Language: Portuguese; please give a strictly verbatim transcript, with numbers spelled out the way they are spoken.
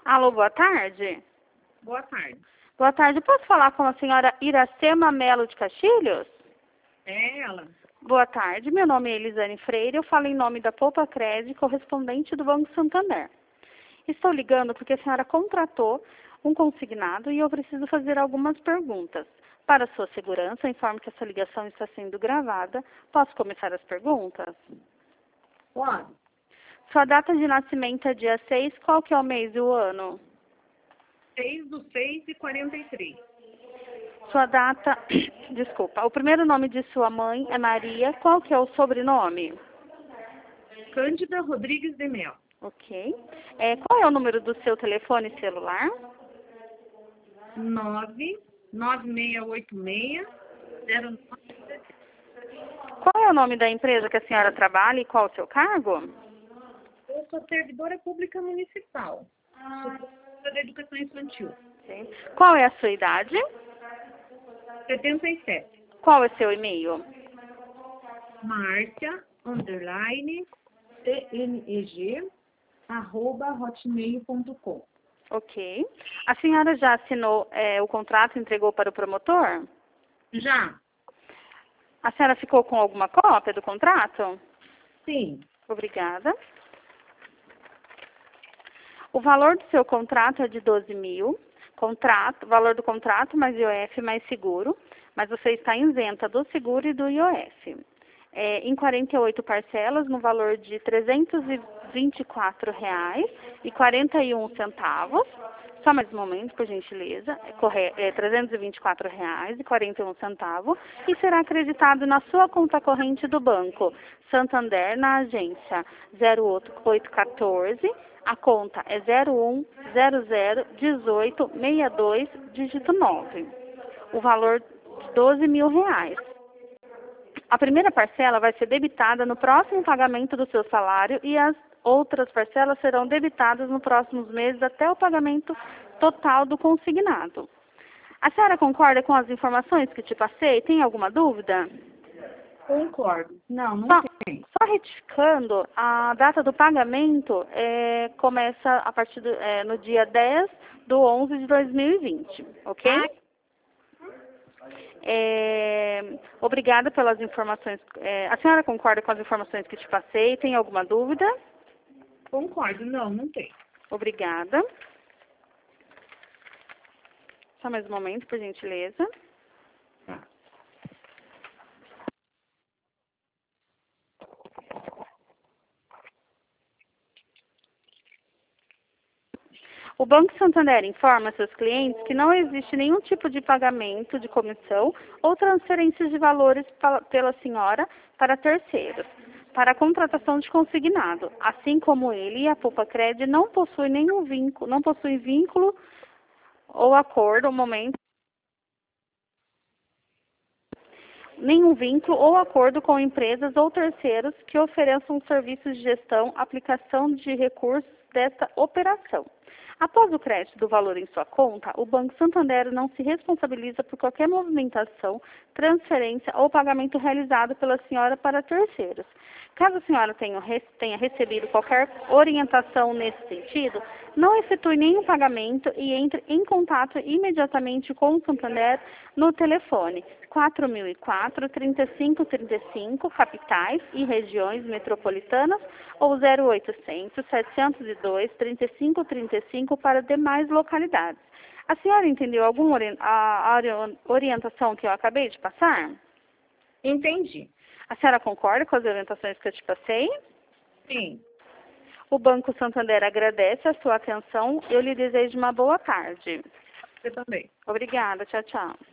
Alô, boa tarde. Boa tarde. Boa tarde. Posso falar com a senhora Iracema Melo de Castilhos? É ela. Boa tarde. Meu nome é Elisane Freire. Eu falo em nome da Poupa Cred, correspondente do Banco Santander. Estou ligando porque a senhora contratou um consignado e eu preciso fazer algumas perguntas. Para sua segurança, informo que essa ligação está sendo gravada. Posso começar as perguntas? Pode. Sua data de nascimento é dia seis. Qual que é o mês e o ano? seis do seis e quarenta e três. Sua data... Desculpa. O primeiro nome de sua mãe é Maria. Qual que é o sobrenome? Cândida Rodrigues de Mel. Ok. É, qual é o número do seu telefone celular? nove nove seis oito seis zero nove. Qual é o nome da empresa que a senhora trabalha e qual o seu cargo? Eu sou servidora pública municipal. Sou professora da educação infantil. Sim. Qual é a sua idade? setenta e sete. Qual é seu e-mail? Márcia, underline, T N E G, arroba hotmail ponto com. Ok. A senhora já assinou é, o contrato e entregou para o promotor? Já? A senhora ficou com alguma cópia do contrato? Sim. Obrigada. O valor do seu contrato é de doze mil. Contrato, valor do contrato mais I O F mais seguro, mas você está isenta do seguro e do I O F. É, em quarenta e oito parcelas, no valor de trezentos e vinte e quatro reais e quarenta e um centavos. Só mais um momento, por gentileza. É, corre, é trezentos e vinte e quatro reais e quarenta e um centavos e será acreditado na sua conta corrente do banco Santander, na agência zero oito um quatro. A conta é zero um zero zero um oito seis dois, dígito nove. O valor de doze mil reais. A primeira parcela vai ser debitada no próximo pagamento do seu salário e as outras parcelas serão debitadas nos próximos meses até o pagamento total do consignado. A senhora concorda com as informações que te passei? Tem alguma dúvida? Concordo. Não, não Só, tem. só retificando, a data do pagamento é, começa a partir do, é, no dia dez do onze de dois mil e vinte, ok? Ai. É, obrigada pelas informações. É, a senhora concorda com as informações que te passei? Tem alguma dúvida? Concordo. Não, não tem. Obrigada. Só mais um momento, por gentileza. Tá. O Banco Santander informa seus clientes que não existe nenhum tipo de pagamento de comissão ou transferência de valores pela senhora para terceiros, para a contratação de consignado, assim como ele e a Poupa Cred não possuem nenhum vínculo, não possuem vínculo ou acordo no momento nenhum vínculo ou acordo com empresas ou terceiros que ofereçam serviços de gestão, aplicação de recursos desta operação. Após o crédito do valor em sua conta, o Banco Santander não se responsabiliza por qualquer movimentação, transferência ou pagamento realizado pela senhora para terceiros. Caso a senhora tenha, tenha recebido qualquer orientação nesse sentido, não efetue nenhum pagamento e entre em contato imediatamente com o Santander no telefone quatro mil e quatro, trinta e cinco trinta e cinco, capitais e regiões metropolitanas, ou zero oitocentos, setecentos e dois, trinta e cinco trinta e cinco para demais localidades. A senhora entendeu alguma ori a, a orientação que eu acabei de passar? Entendi. A senhora concorda com as orientações que eu te passei? Sim. O Banco Santander agradece a sua atenção. Eu lhe desejo uma boa tarde. Você também. Obrigada. Tchau, tchau.